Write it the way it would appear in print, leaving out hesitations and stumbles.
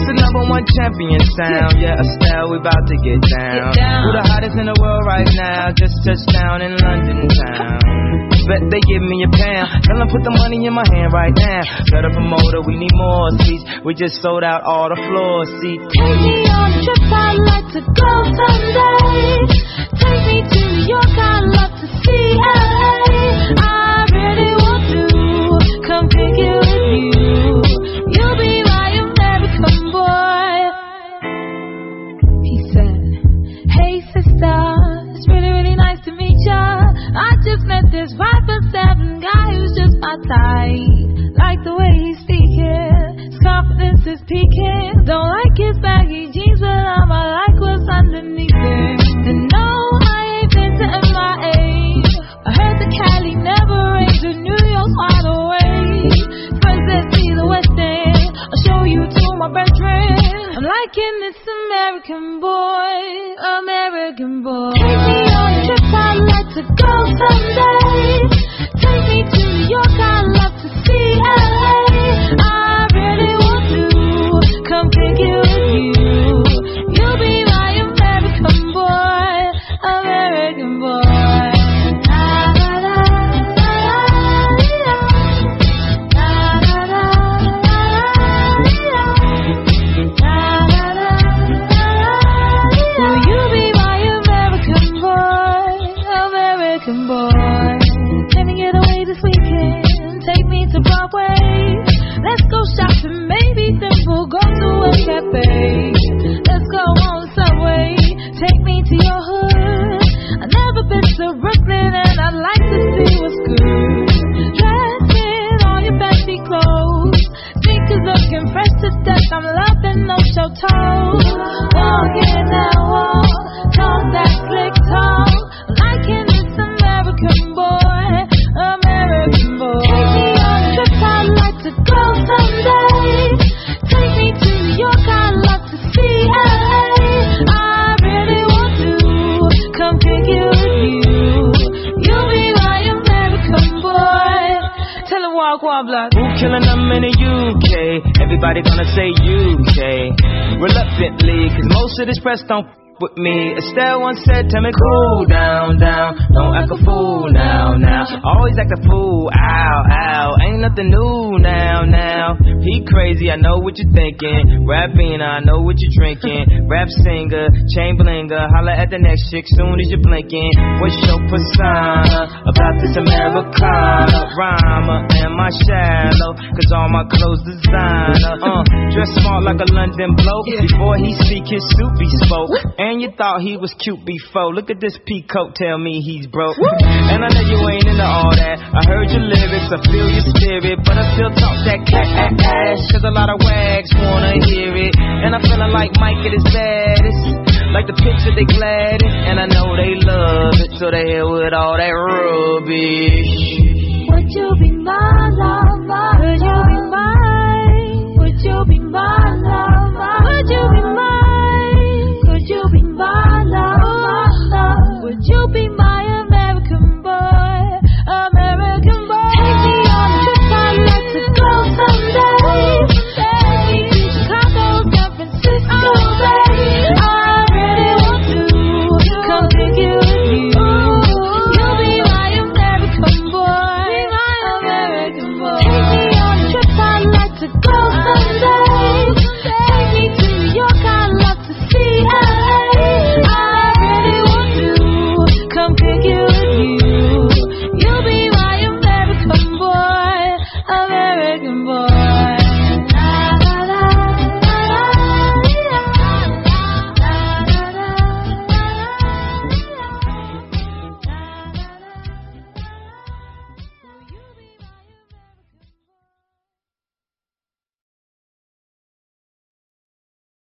the #1 champion sound. Yeah, Estelle, we about to get down. Who the hottest in the world right now? Just touched down in London town. Bet they give me a pound. Tell them put the money in my hand right now. Got a promoter, we need more seats. We just sold out all the floor seats. Take me on a trip, I'd like to go someday. Take me to New York, I'd love to see LA. I really want to come pick it with you. You'll be my American boy. He said, hey sister, it's really, really nice to meet ya. I just met this 5'7" guy who's just my type. Like the way he's speaking, his confidence is peaking. Don't like his baggy jeans, but I like what's underneath it. And no, I ain't been to MIA. I heard the Cali never rains, and New York's wide awake. First let's see the West End, I'll show you to my bedroom. I'm liking this American boy, American boy. Take me on a trip, I'd like to go someday. Take me to New York, I'd love to see LA. I really want to come pick it with you. You'll be my American boy, American boy. Let's go shopping, maybe then we'll go to a cafe. Let's go on the subway, take me to your hood. I've never been to Brooklyn and I'd like to see what's good. Dress in all your fancy clothes, sneakers looking fresh to death. I'm loving no show toes. Walking that walk, talk that slick talk. Liking this American boy, American boy. Take me on a trip, I'd like to go someday. Take me to New York, I'd love to see LA. I really want to come pick it with you. You'll be my American boy. Tell him walk one block. Who killing them in the UK? Everybody gonna say UK. Reluctantly, cause most of this press don't with me. Estelle once said, tell me cool down, down. Don't act a fool now, now. Always act a fool, ow, ow. Ain't nothing new now, now. He crazy, I know what you're thinking. Rapping, I know what you're drinking. Rap singer, chain blinger. Holla at the next chick soon as you're blinking. What's your persona about this Americana? Rhymer, am I shallow? Cause all my clothes designer. Dress smart like a London bloke. Before he speak, his suit be spoke. And you thought he was cute before. Look at this peacoat, tell me he's broke. And I know you ain't into all that. I heard your lyrics, I feel your spirit, but I still talk that cat ass. Cause a lot of wags wanna hear it. And I'm feeling like Mike at his baddest. Like the picture they glad it. And I know they love it, so they here with all that rubbish. Would you be my lover? Would you be mine? Would you be my lover? Would you be mine? Would you be my love? Would you be my American boy? American boy. Take me on a trip, I'd like to go someday. Take me to Chicago, San Francisco, babe. I really want to come pick it with you. You'll be my American boy, my American boy. Take me on a trip, I'd like to go